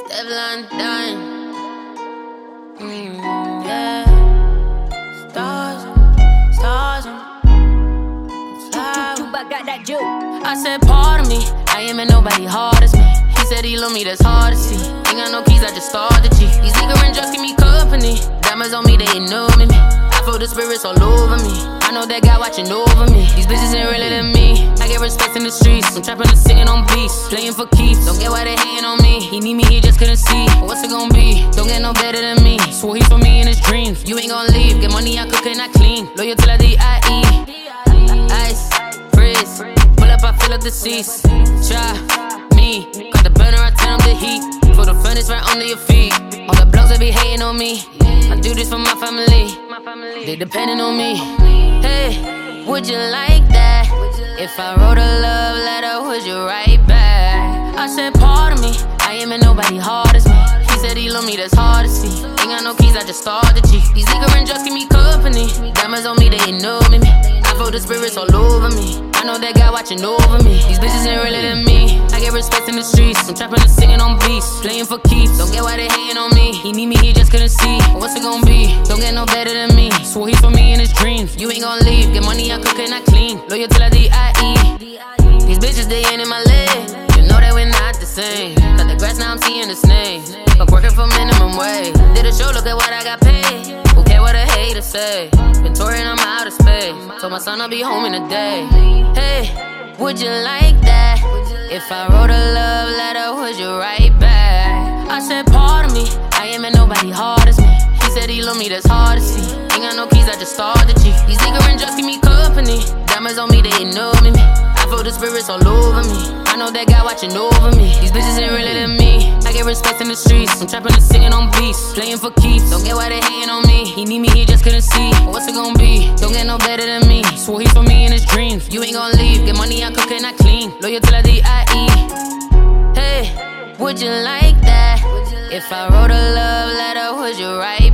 Stefflon Don. Yeah. Stars, stars. Got that juke. I said, pardon me, I ain't met nobody hard as me. He said he love me, that's hard to see. Ain't got no keys, I just started G. These niggas and drugs give me company. Diamonds on me, they ignore me. I feel the spirits all over me. I know that guy watching over me. These bitches ain't realer than me. I get respect in the streets. I'm trapping and singing on beats, playing for keeps. Don't get why they hating on me. He need me, he just couldn't see. What's it gonna be? Don't get no better than me. Swore he for me in his dreams. You ain't gonna leave. Get money, I cook and I clean. Loyal till I D.I.E. Ice, freeze. Pull up, I fill up the seats. Try me. Got the burner, I turn up the heat. Put the furnace right under your feet. All the blogs that be hating on me. I do this for my family. They depending on me. Hey, would you like that? If I wrote a love letter, would you write back? I said, pardon me, I ain't met nobody hard as me. He said he love me, that's hard to see. Ain't got no keys, I just started G. These niggas and drugs give me company. Diamonds on me, they ignore me. I feel the spirits all over me. I know that guy watching over me. These bitches ain't realer than me. I get respect in the streets. I'm trapping and singing on beats, playing for keeps. Don't get why they hating on me. He need me, he just couldn't see. What's it gonna be? Don't get no better than me. Swore he's for me in his dreams. You ain't gonna leave. Get money, I cook and I clean. Loyal till I D.I.E. These bitches, they ain't in my leg. You know that we're not the same. Cut the grass, now I'm seeing the snakes. But working for minimum wage. Did a show, look at what I got paid. Who care what a hater say? Been touring, I'm out of space. Told my son I'll be home in a day. Hey, would you like that? If I wrote a love letter, would you write back? I said, pardon me, I ain't met nobody hard as me. He said he love me, that's hard to see. Ain't got no keys, I just started G. These niggas and drugs give me company. Diamonds on me, they ignore me. I feel the spirits all over me. I know that guy watching over me. These bitches ain't realer than me. I get respect in the streets. I'm trapping and singing on beats, playing for keeps. Don't get why they hating on me. He need me, he just couldn't see. What's it gonna be? Don't get no better than me. Swore he's for me in his dreams. You ain't gonna leave. Get money, I cook and I clean. Loyal till I D.I.E. Hey, would you like that? If I wrote a love letter, would you write